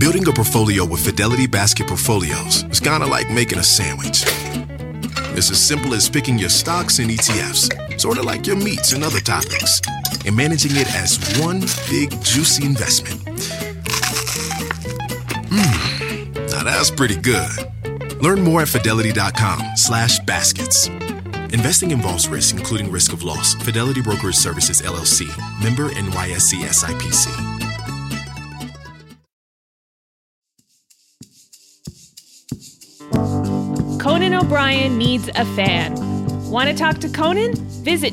Building a portfolio with Fidelity Basket Portfolios is kind of like making a sandwich. It's as simple as picking your stocks and ETFs, sort of like your meats and other toppings, and managing it as one big, juicy investment. Now that's pretty good. Learn more at fidelity.com/baskets. Investing involves risk, including risk of loss. Fidelity Brokerage Services, LLC. Member NYSE SIPC. Conan O'Brien needs a fan. Want to talk to Conan? Visit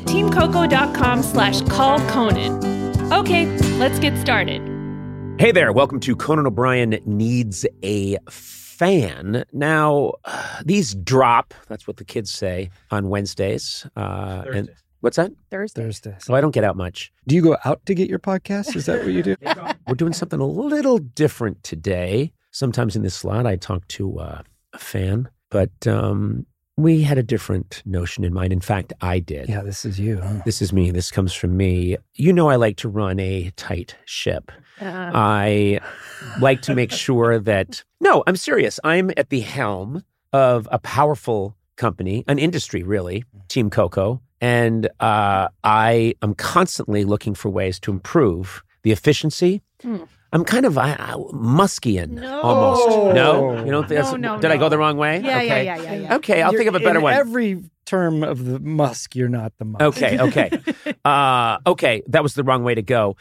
teamcoco.com/callconan. Okay, let's get started. Hey there, welcome to Conan O'Brien Needs a Fan. Now, these drop, that's what the kids say, on Wednesdays. And what's that? Thursdays. So I don't get out much. Do you go out to get your podcast? Is that what you do? We're doing something a little different today. Sometimes in this slot, I talk to a fan, but we had a different notion in mind. In fact, I did. Yeah, this is you, huh? This is me. This comes from me. You know I like to run a tight ship. I like to make sure that... No, I'm serious. I'm at the helm of a powerful company, an industry, really, Team Coco. And I am constantly looking for ways to improve the efficiency. I'm kind of Muskian almost. No? You don't think No. Did I go the wrong way? Yeah, okay. yeah. Okay, I'll think of a better one. Every term of the Musk, you're not the Musk. Okay. Okay, that was the wrong way to go.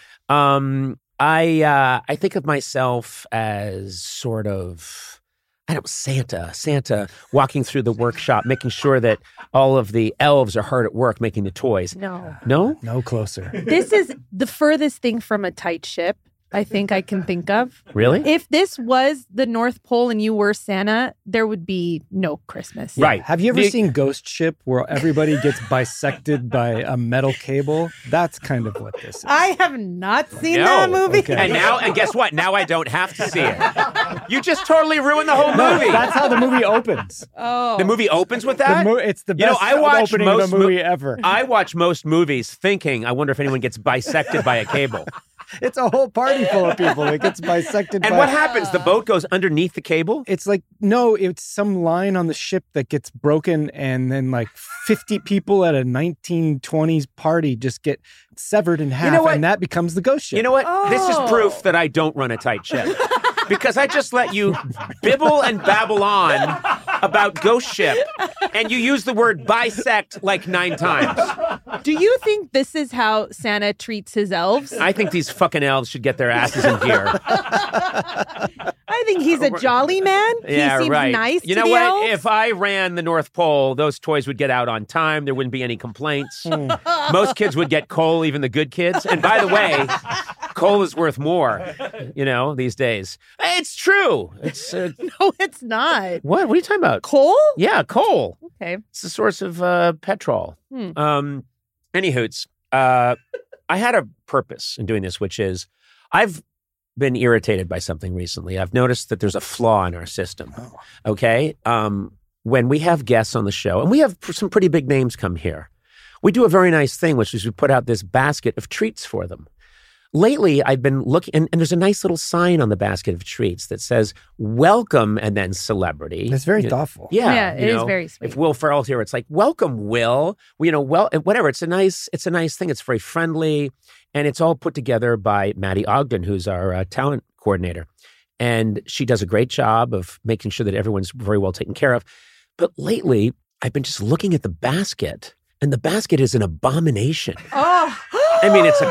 I think of myself as sort of, I don't know, Santa walking through the workshop, making sure that all of the elves are hard at work making the toys. No. No closer. This is the furthest thing from a tight ship I think I can think of. Really? If this was the North Pole and you were Santa, there would be no Christmas. Right. Have you ever seen Ghost Ship where everybody gets bisected by a metal cable? That's kind of what this is. I have not seen that movie. Okay. And guess what? Now I don't have to see it. You just totally ruined the whole movie. That's how the movie opens. Oh. The movie opens with that? It's the best I watch opening of a movie ever. I watch most movies thinking, I wonder if anyone gets bisected by a cable. It's a whole party full of people that gets bisected. And what happens? The boat goes underneath the cable? It's like, no, it's some line on the ship that gets broken, and then like 50 people at a 1920s party just get severed in half, and that becomes the Ghost Ship. You know what? This is proof that I don't run a tight ship. Because I just let you bibble and babble on about Ghost Ship, and you use the word bisect like 9 times. Do you think this is how Santa treats his elves? I think these fucking elves should get their asses in gear. I think he's a jolly man. Yeah, he seems right. nice You to know the what? elves. If I ran the North Pole, those toys would get out on time. There wouldn't be any complaints. Most kids would get coal, even the good kids. And by the way, coal is worth more, these days. It's true. It's No, it's not. What are you talking about? Coal? Yeah, coal. Okay. It's the source of petrol. Anywhoots, I had a purpose in doing this, which is I've been irritated by something recently. I've noticed that there's a flaw in our system. Okay? When we have guests on the show, and we have some pretty big names come here, we do a very nice thing, which is we put out this basket of treats for them. Lately, I've been looking, and there's a nice little sign on the basket of treats that says, welcome, and then celebrity. It's very thoughtful. Yeah, it is very sweet. If Will Ferrell's here, it's like, welcome, Will. Whatever. It's a nice thing. It's very friendly, and it's all put together by Maddie Ogden, who's our talent coordinator. And she does a great job of making sure that everyone's very well taken care of. But lately, I've been just looking at the basket, and the basket is an abomination. Oh. I mean, it's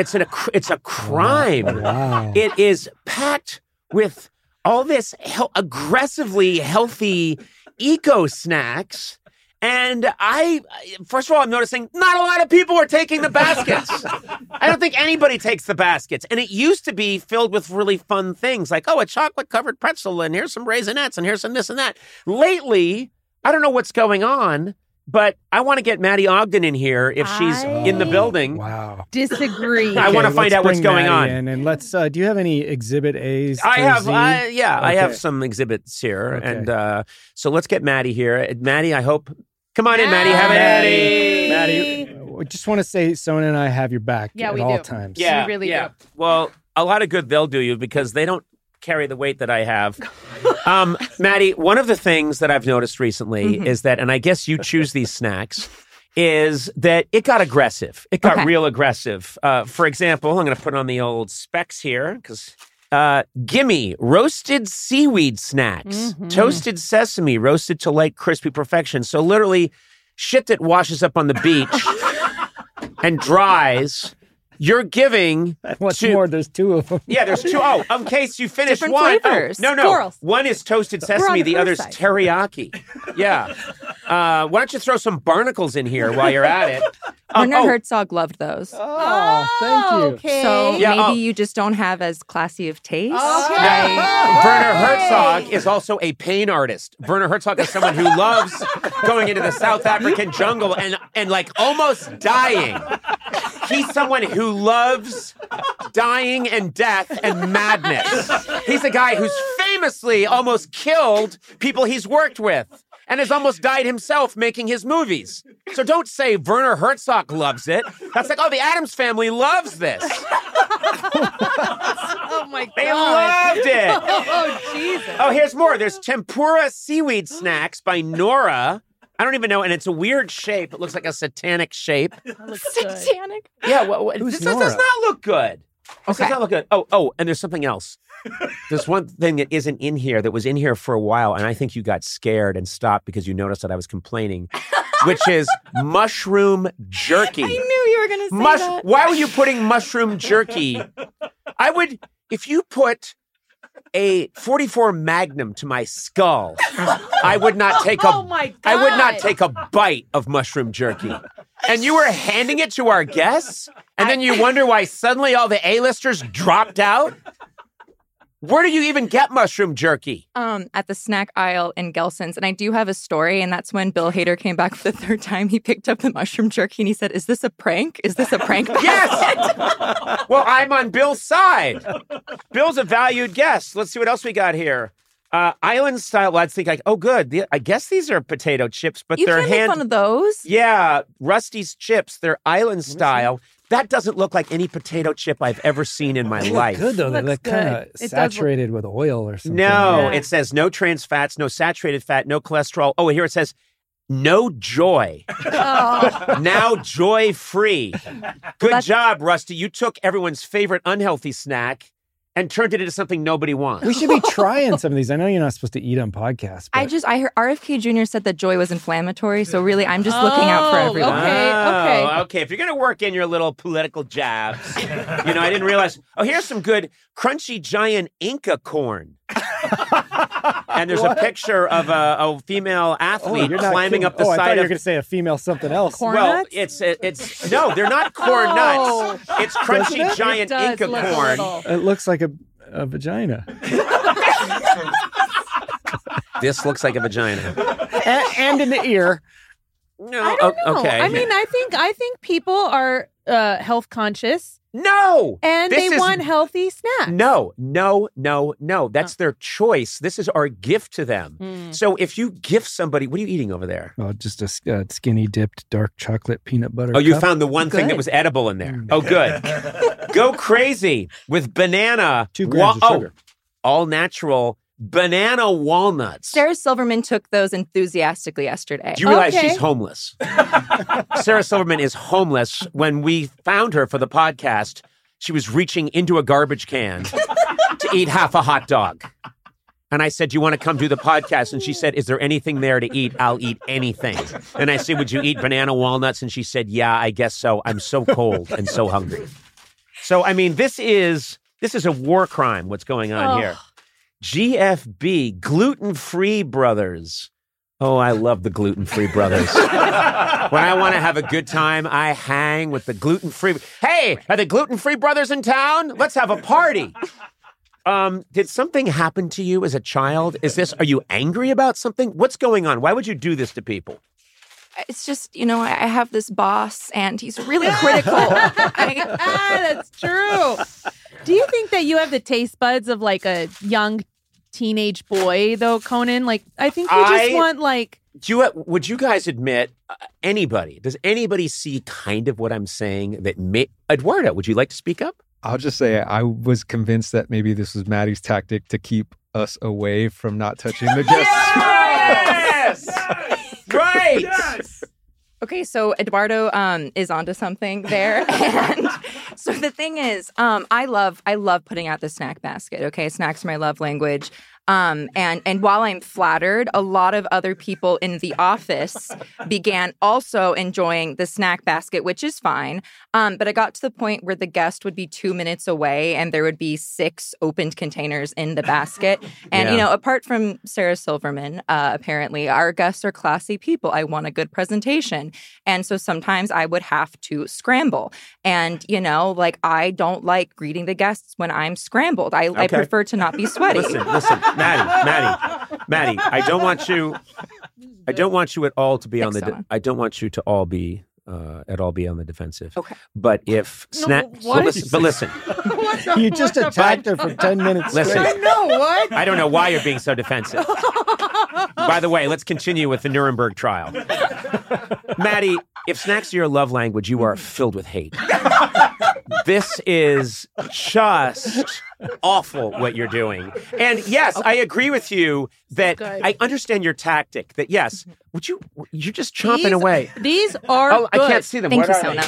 a crime. Wow. It is packed with all this aggressively healthy eco snacks. And first of all, I'm noticing not a lot of people are taking the baskets. I don't think anybody takes the baskets. And it used to be filled with really fun things like, a chocolate covered pretzel, and here's some Raisinets, and here's some this and that. Lately, I don't know what's going on, but I want to get Maddie Ogden in here if she's in the building. Wow. Disagree. I want to find out what's going on. And let's, do you have any exhibit A's? I have, Okay. I have some exhibits here. Okay. And so let's get Maddie here. Maddie, I hope. Come on in, Maddie. Have it, Maddie. Maddie, we just want to say Sona and I have your back Yeah, at we all do. times. Yeah, We really yeah. do. Well, a lot of good they'll do you because they don't carry the weight that I have. Maddie, one of the things that I've noticed recently is that, and I guess you choose these snacks, is that it got aggressive. It got real aggressive. For example, I'm going to put on the old specs here because gimme roasted seaweed snacks, toasted sesame, roasted to light crispy perfection. So literally shit that washes up on the beach and dries. You're giving. What's more? There's two of them. Yeah, there's two. Oh, in case you finish Different one. flavors. Oh, no. Squirrels. One is toasted sesame. The other's teriyaki. Yeah. Why don't you throw some barnacles in here while you're at it? Werner Herzog loved those. Oh, thank you. Okay. So maybe you just don't have as classy of taste. Werner Herzog is also a pain artist. Werner Herzog is someone who loves going into the South African jungle and like almost dying. He's someone who loves dying and death and madness. He's a guy who's famously almost killed people he's worked with and has almost died himself making his movies. So don't say Werner Herzog loves it. That's like, oh, the Addams Family loves this. Oh, my God. They loved it. Oh, Jesus. Oh, here's more. There's tempura seaweed snacks by Nora. I don't even know, and it's a weird shape. It looks like a satanic shape. Satanic? Yeah, this does not look good. This does not look good. Oh, and there's something else. There's one thing that isn't in here that was in here for a while, and I think you got scared and stopped because you noticed that I was complaining, which is mushroom jerky. I knew you were going to say that. Why were you putting mushroom jerky? If you put a 44 Magnum to my skull, I would not take a bite of mushroom jerky. And you were handing it to our guests, and then you wonder why suddenly all the A-listers dropped out? Where do you even get mushroom jerky? At the snack aisle in Gelson's. And I do have a story, and that's when Bill Hader came back for the third time. He picked up the mushroom jerky, and he said, is this a prank? Is this a prank? Yes! Well, I'm on Bill's side. Bill's a valued guest. Let's see what else we got here. Island style. Well, I'd think like, oh, good. I guess these are potato chips, but you they're can't make fun of those. Yeah, Rusty's chips. They're island style. That doesn't look like any potato chip I've ever seen in my life. Good though. They look kind of saturated with oil or something. No, it says no trans fats, no saturated fat, no cholesterol. Oh, and here it says no joy. Now joy free. Good job, Rusty. You took everyone's favorite unhealthy snack and turned it into something nobody wants. We should be trying some of these. I know you're not supposed to eat on podcasts. I heard RFK Jr. said that joy was inflammatory, so really I'm just looking out for everyone. Okay. If you're going to work in your little political jabs, I didn't realize. Oh, here's some good crunchy giant Inca corn. And there's a picture of a female athlete climbing up the side of... I thought you were going to say a female something else. Corn nuts? It's no, they're not corn nuts. It's crunchy giant Inca corn. It looks like a vagina. This looks like a vagina. and in the ear. No, I don't know. Okay. I mean, I think people are health conscious. No! And they want healthy snacks. No. That's their choice. This is our gift to them. So if you gift somebody, what are you eating over there? Oh, just a skinny dipped dark chocolate peanut butter cup. You cup. found the one thing that was edible in there. Oh, good. Go crazy with banana. 2 grams of sugar. All natural banana walnuts. Sarah Silverman took those enthusiastically yesterday. Do you realize she's homeless? Sarah Silverman is homeless. When we found her for the podcast, she was reaching into a garbage can to eat half a hot dog. And I said, do you want to come do the podcast? And she said, is there anything there to eat? I'll eat anything. And I said, would you eat banana walnuts? And she said, yeah, I guess so. I'm so cold and so hungry. So, I mean, this is a war crime, what's going on here. GFB, Gluten-Free Brothers. Oh, I love the Gluten-Free Brothers. When I want to have a good time, I hang with the Gluten-Free. Hey, are the Gluten-Free Brothers in town? Let's have a party. Did something happen to you as a child? Are you angry about something? What's going on? Why would you do this to people? It's just, I have this boss and he's really critical. That's true. Do you think that you have the taste buds of like a young teenage boy, though, Conan? Like, I think you just want like... Would you guys admit, does anybody see kind of what I'm saying? Eduardo, would you like to speak up? I'll just say I was convinced that maybe this was Maddie's tactic to keep us away from not touching the guests. Yes! Right! Yes! Okay, so Eduardo is onto something there. And so the thing is, I love putting out the snack basket. Okay, snacks are my love language. And while I'm flattered, a lot of other people in the office began also enjoying the snack basket, which is fine. But I got to the point where the guest would be 2 minutes away and there would be 6 opened containers in the basket. And, you know, apart from Sarah Silverman, apparently, our guests are classy people. I want a good presentation. And so sometimes I would have to scramble. And, you know, like, I don't like greeting the guests when I'm scrambled. I prefer to not be sweaty. Listen. Maddie, I don't want you at all to be on the. I don't want you to all be at all be on the defensive. Okay. But if listen. You just attacked her for 10 minutes. Listen. I know what. I don't know why you're being so defensive. By the way, let's continue with the Nuremberg trial. Maddie, if snacks are your love language, you are filled with hate. This is just awful what you're doing. And yes, I agree with you that I understand your tactic that yes, you're just chomping away. These are good. I can't see them. Thank you, Sona.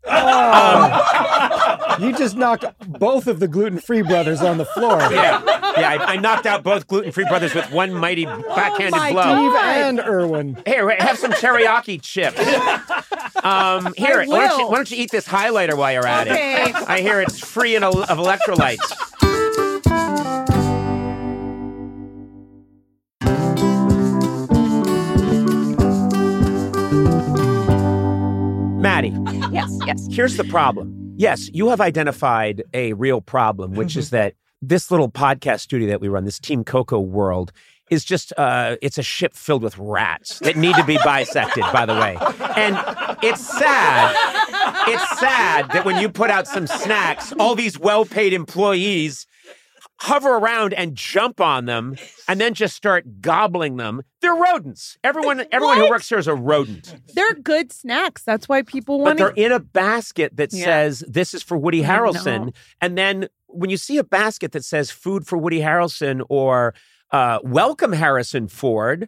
You just knocked both of the gluten-free brothers on the floor. Yeah, I knocked out both gluten-free brothers with one mighty backhanded blow. Steve and Erwin. Here, have some teriyaki chips. Here, why don't you eat this highlighter while you're at it? I hear it's free of electrolytes. Maddie. Yes. Here's the problem. Yes, you have identified a real problem, which is that this little podcast studio that we run, this Team Coco world, is just, it's a ship filled with rats that need to be bisected, by the way. And it's sad. It's sad that when you put out some snacks, all these well-paid employees hover around and jump on them and then just start gobbling them. They're rodents. Everyone who works here is a rodent. They're good snacks. That's why people want to. But they're in a basket that says, this is for Woody Harrelson. And then when you see a basket that says food for Woody Harrelson or welcome Harrison Ford,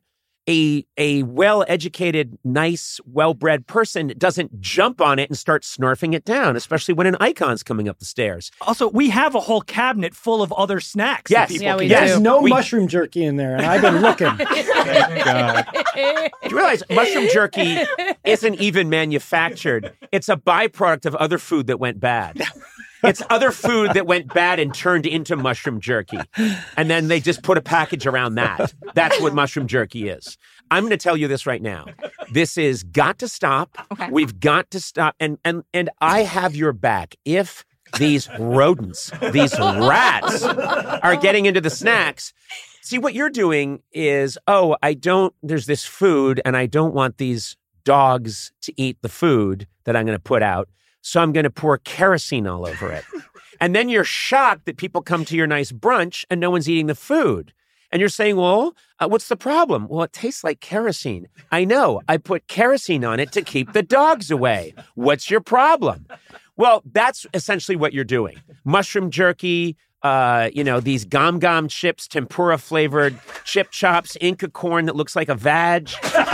a well-educated, nice, well-bred person doesn't jump on it and start snarfing it down, especially when an icon's coming up the stairs. Also, we have a whole cabinet full of other snacks. Yes, that people we can do. There's no mushroom jerky in there, and I've been looking. Thank God. Do you realize mushroom jerky isn't even manufactured? It's a byproduct of other food that went bad. It's other food that went bad and turned into mushroom jerky. And then they just put a package around that. That's what mushroom jerky is. I'm going to tell you this right now. This is got to stop. Okay. We've got to stop. And I have your back. If these rodents, these rats are getting into the snacks, see what you're doing is, there's this food and I don't want these dogs to eat the food that I'm going to put out. So I'm going to pour kerosene all over it. And then you're shocked that people come to your nice brunch and no one's eating the food. And you're saying, well, what's the problem? Well, it tastes like kerosene. I know. I put kerosene on it to keep the dogs away. What's your problem? Well, that's essentially what you're doing. Mushroom jerky, these gom chips, tempura flavored chip chops, Inca corn that looks like a vag.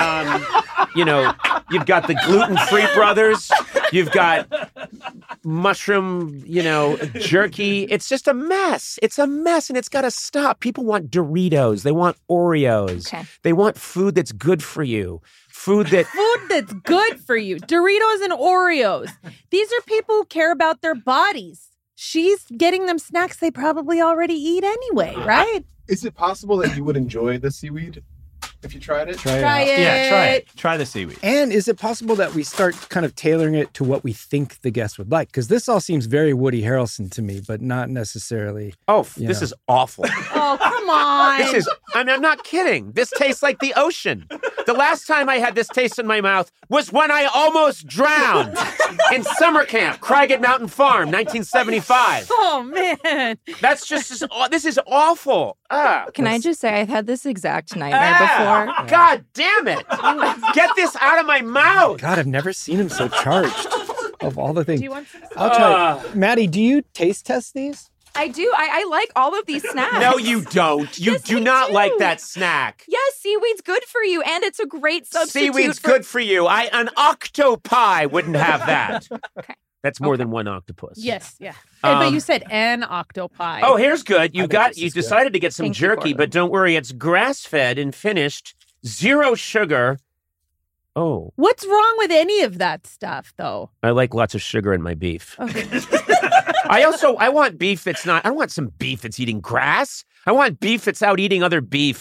You've got the gluten-free brothers. You've got mushroom, jerky. It's just a mess. It's a mess, and it's got to stop. People want Doritos. They want Oreos. Okay. They want food that's good for you. Food that's good for you. Doritos and Oreos. These are people who care about their bodies. She's getting them snacks they probably already eat anyway, right? Is it possible that you would enjoy the seaweed if you tried it? Try it. Yeah, try it. Try the seaweed. And is it possible that we start kind of tailoring it to what we think the guest would like? Because this all seems very Woody Harrelson to me, but not necessarily. This is awful. Oh, come on. I'm not kidding. This tastes like the ocean. The last time I had this taste in my mouth was when I almost drowned in summer camp, Craigat Mountain Farm, 1975. Oh, man. This is awful. Can I just say I've had this exact nightmare before? God damn it. Get this out of my mouth. God, I've never seen him so charged. Of all the things. Do you want some? I'll try. Maddie, do you taste test these? I do. I like all of these snacks. No, you don't. You Yes, do I not do. like that snack. Yes, seaweed's good for you, and it's a great substitute. Seaweed's good for you. An octopi wouldn't have that. Okay. That's more than one octopus. Yes, yeah. But you said an octopi. Oh, here's good. You this is good. decided to get some Thank you, jerky, Gordon. but don't worry, it's grass-fed and finished, 0 sugar. Oh, What's wrong with any of that stuff, though? I like lots of sugar in my beef. Okay. I want beef that's not, I don't want some beef that's eating grass. I want beef that's out eating other beef.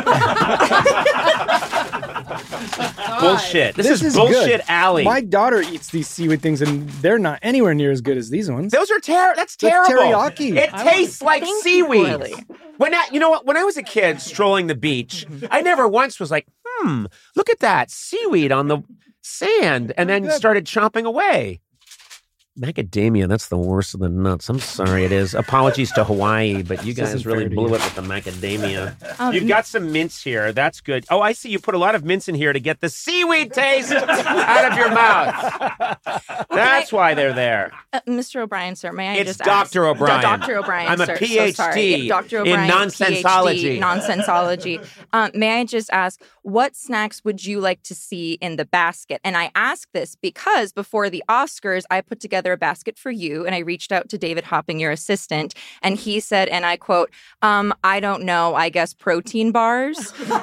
Bullshit. This is bullshit good. alley. My daughter eats these seaweed things, and they're not anywhere near as good as these ones. Those are that's That's terrible. teriyaki. It tastes like Thank you, seaweed. Corley. You know what? When I was a kid strolling the beach, I never once was like, look at that seaweed on the sand, and then started chomping away. Macadamia, that's the worst of the nuts. I'm sorry it is. Apologies to Hawaii, but you This guys isn't really fair to blew you. it with the macadamia. You've got some mince here. That's good. Oh, I see you put a lot of mince in here to get the seaweed taste out of your mouth. That's why they're there. Mr. O'Brien, sir, may I It's just ask? Dr. O'Brien. Dr. O'Brien, I'm a sir. PhD So sorry. Dr. in O'Brien, nonsensology. PhD, nonsensology. May I just ask, what snacks would you like to see in the basket? And I ask this because before the Oscars, I put together a basket for you, and I reached out to David Hopping, your assistant, and he said, and I quote, I don't know, I guess protein bars.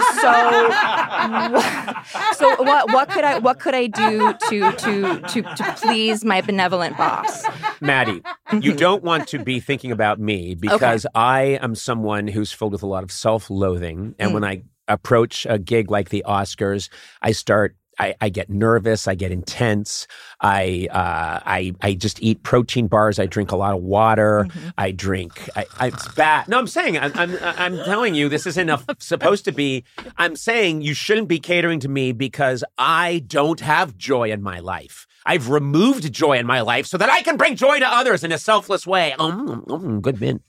So what could I do to please my benevolent boss? Maddie, you don't want to be thinking about me because I am someone who's filled with a lot of self-loathing. And when I approach a gig like the Oscars, I get nervous. I get intense. I just eat protein bars. I drink a lot of water. It's bad. No, I'm saying, I'm telling you, this isn't supposed to be. I'm saying you shouldn't be catering to me because I don't have joy in my life. I've removed joy in my life so that I can bring joy to others in a selfless way. Good mint.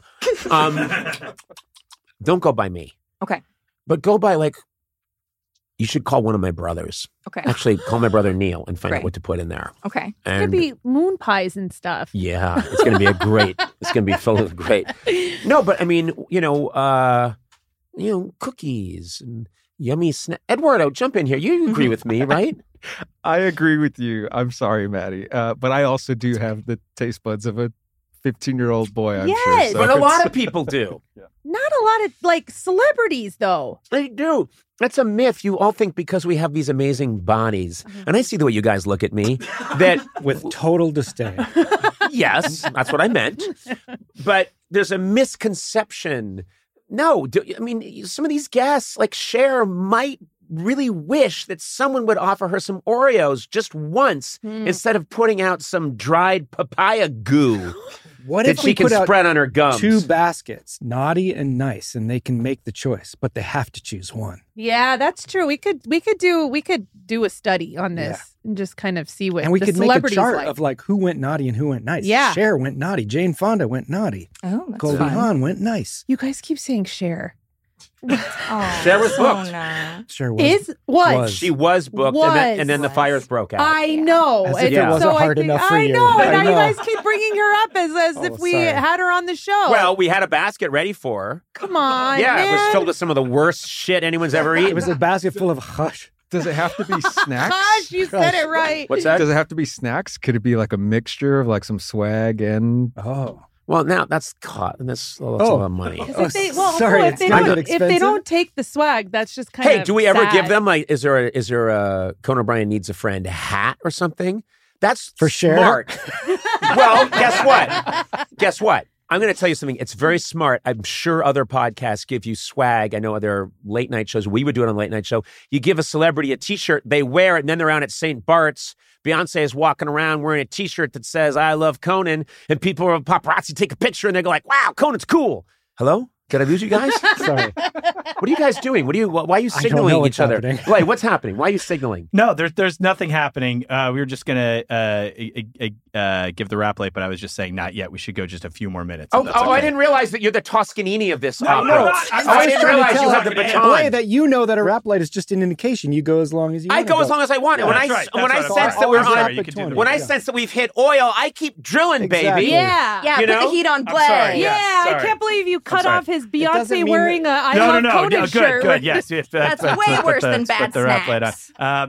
Don't go by me. Okay. But go by you should call one of my brothers. Okay. Actually, call my brother Neil and find Great. out what to put in there. Okay. It could be moon pies and stuff. Yeah, it's going to be it's going to be filled with great. No, but I mean, cookies and yummy snacks. Eduardo, jump in here. You agree with me, right? I agree with you. I'm sorry, Maddie. But I also do have the taste buds of a 15-year-old boy, I'm sure. Yes. So But a it's- lot of people do. Not a lot of celebrities, though. They do. That's a myth. You all think because we have these amazing bodies, and I see the way you guys look at me, that With total disdain. yes, that's what I meant. But there's a misconception. No, some of these guests, like Cher, might really wish that someone would offer her some Oreos just once instead of putting out some dried papaya goo What that if she we can put out spread on her gums. 2 baskets, naughty and nice, and they can make the choice, but they have to choose one? Yeah, that's true. We could do a study on this and just kind of see what And we the could make a celebrities chart like. of who went naughty and who went nice. Yeah. Cher went naughty. Jane Fonda went naughty. Oh, that's Goldie fun. Hawn went nice. You guys keep saying Cher. Oh, Cher was booked. Cher was. Was. She was booked, and then the fires broke out. I know. As if And it wasn't so I hard think- enough for I you. know. And I now you know. guys keep bringing her up as if we sorry. had her on the show. Well, we had a basket ready for her. come on. Yeah, man. it was filled with some of the worst shit anyone's ever eaten. It was a basket full of hush. Does it have to be snacks? Gosh, you said it right. What's that? Does it have to be snacks? Could it be like a mixture of some swag and Oh. Well, now that's a lot of money. If they, sorry, if it's they not don't, that if they expensive? don't take the swag, that's just kind of Hey, do we ever sad. give them is there a Conan O'Brien Needs a Friend hat or something? That's For Cher? smart. Well, guess what? I'm going to tell you something. It's very smart. I'm sure other podcasts give you swag. I know other late night shows. We would do it on a late night show. You give a celebrity a T-shirt, they wear it, and then they're out at St. Bart's. Beyonce is walking around wearing a T-shirt that says, I love Conan, and people are paparazzi take a picture, and they go like, wow, Conan's cool. Hello? Did I lose you guys? Sorry. What are you guys doing? Why are you signaling each other? Blake, what's happening? Why are you signaling? No, there's nothing happening. We were just gonna give the rap late, but I was just saying not yet. We should go just a few more minutes. Okay. I didn't realize that you're the Toscanini of this opera. No, I didn't realize you have the baton. Way that you know that a rap light is just an indication. You go as long as you want. I go as long as I want. Yeah, when I sense that we're on, when I sense that we've hit oil, I keep drilling, baby. Yeah. Put the heat on Blake. I can't believe you cut off his Beyonce wearing a I Love Conan shirt. Good. Yes, that's way worse than bad snacks.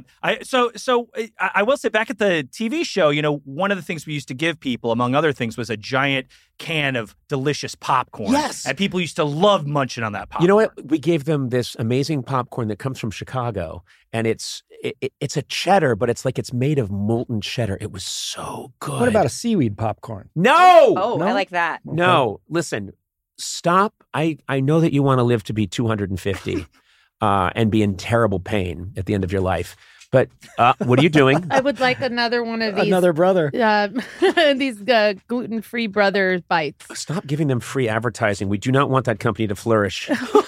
I will say, back at the TV show, one of the things we used to give people, among other things, was a giant can of delicious popcorn. Yes. And people used to love munching on that popcorn. You know what? We gave them this amazing popcorn that comes from Chicago, and it's a cheddar, but it's like it's made of molten cheddar. It was so good. What about a seaweed popcorn? No! Oh, No? I like that. No. Listen, stop. I know that you want to live to be 250 and be in terrible pain at the end of your life. But what are you doing? I would like another one of these. Another brother. These gluten-free brother bites. Stop giving them free advertising. We do not want that company to flourish.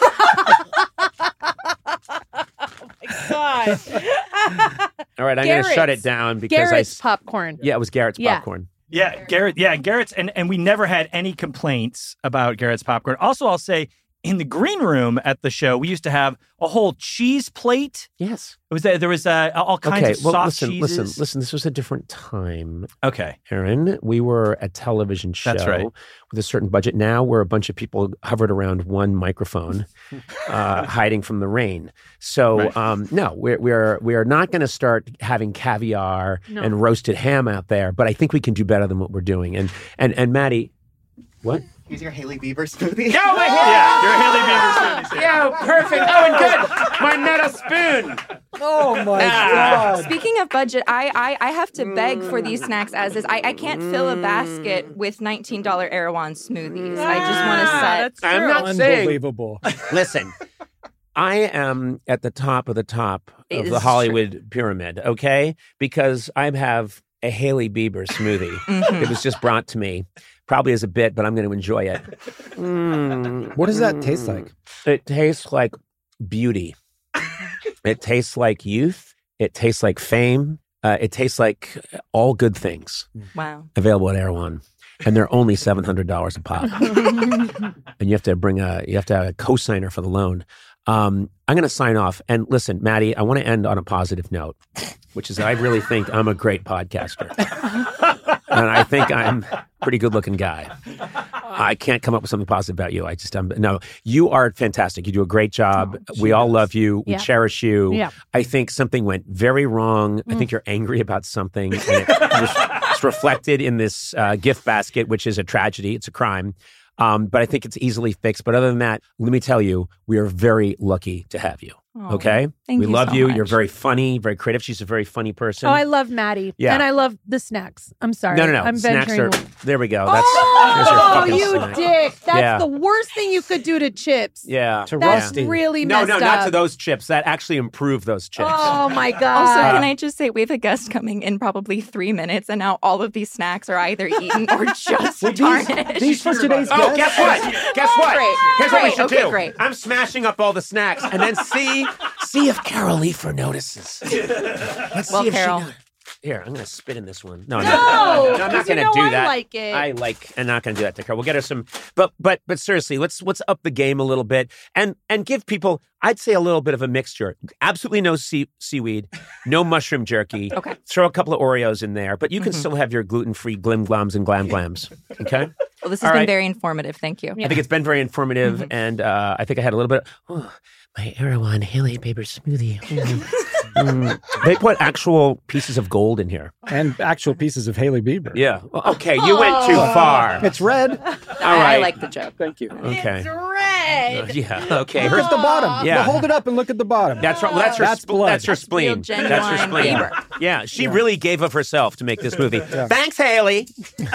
God. All right, I'm going to shut it down because Garrett's popcorn. Yeah, it was Garrett's popcorn. Yeah, Garrett. Yeah, Garrett's, and we never had any complaints about Garrett's popcorn. Also, I'll say, in the green room at the show, we used to have a whole cheese plate. Yes. There was all kinds of soft cheeses. Listen, this was a different time. Okay. Aaron, we were a television show with a certain budget. Now we're a bunch of people hovered around one microphone, hiding from the rain. So, no, we are not going to start having caviar and roasted ham out there, but I think we can do better than what we're doing. And Maddie, what? Use your Hailey Bieber smoothie. Go ahead! Yeah, your Hailey Bieber smoothie. Yeah, perfect. Oh, and good. My metal spoon. Oh, my God. Speaking of budget, I have to beg for these snacks as is. I can't fill a basket with $19 Erewhon smoothies. I just want to set. I'm not saying. Unbelievable. Listen, I am at the top of the Hollywood pyramid, okay? Because I have a Hailey Bieber smoothie. It was just brought to me. Probably as a bit, but I'm going to enjoy it. What does that taste like? It tastes like beauty. It tastes like youth. It tastes like fame. It tastes like all good things. Wow. Available at Erewhon. And they're only $700 a pop. And you have to have a co-signer for the loan. I'm going to sign off. And listen, Maddie, I want to end on a positive note, which is I really think I'm a great podcaster. And I think I'm a pretty good-looking guy. I can't come up with something positive about you. No, you are fantastic. You do a great job. We all love you. We cherish you. Yeah. I think something went very wrong. I think you're angry about something. And it's reflected in this gift basket, which is a tragedy. It's a crime. But I think it's easily fixed. But other than that, let me tell you, we are very lucky to have you. Okay? Thank we you love so you. much. You're very funny, very creative. She's a very funny person. Oh, I love Maddie. Yeah. And I love the snacks. I'm sorry. No. I'm Snacks venturing. there we go. There's your fucking You snack. dick. That's Yeah. the worst thing you could do to chips. Yeah. To That's Rusty. really No, messed up. not to those chips. That actually improved those chips. Oh, my God. Also, can I just say we have a guest coming in probably 3 minutes, and now all of these snacks are either eaten or just tarnished. These for today's Oh, guests? guess what? Guess what? Great. Here's what we Great. should Okay, do. great. I'm smashing up all the snacks and then see if Carol Leifer notices. Let's Well, see if Carol. she Here, I'm going to spit in this one. No, No, I'm not 'cause going you to know do I that. like it. I'm not going to do that to Carol. We'll get her some, but seriously, let's up the game a little bit and give people, I'd say, a little bit of a mixture. Absolutely no seaweed, no mushroom jerky. Okay. Throw a couple of Oreos in there, but you can still have your gluten-free glim glums and glam glams. Okay. Well, this has been very informative. Thank you. I think it's been very informative, and I think I had a little bit. My Erewhon Hailey Bieber smoothie. They put actual pieces of gold in here. And actual pieces of Hailey Bieber. Yeah. Well, okay, you went too far. It's red. All right. I like the joke. Thank you. Okay. It's red. Yeah. Okay. Look at the bottom. Yeah. Well, hold it up and look at the bottom. That's right. Well, that's her. That's blood. That's her spleen. real genuine That's her spleen. Bieber. Yeah. She really gave of herself to make this movie. Thanks, Hailey.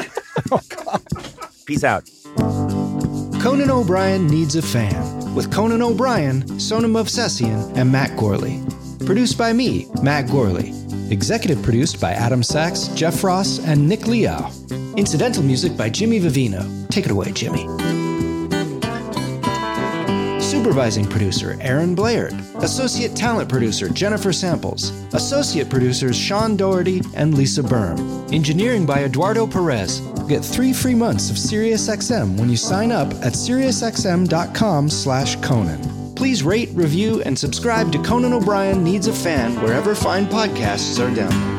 Peace out. Conan O'Brien Needs a Fan, with Conan O'Brien, Sonam Movsesian, and Matt Gorley. Produced by me, Matt Gorley. Executive produced by Adam Sachs, Jeff Ross, and Nick Liao. Incidental music by Jimmy Vivino. Take it away, Jimmy. Supervising producer, Aaron Blaird. Associate talent producer, Jennifer Samples. Associate producers, Sean Doherty and Lisa Berm. Engineering by Eduardo Perez. Get 3 free months of SiriusXM when you sign up at SiriusXM.com/Conan. Please rate, review, and subscribe to Conan O'Brien Needs a Fan wherever fine podcasts are downloaded.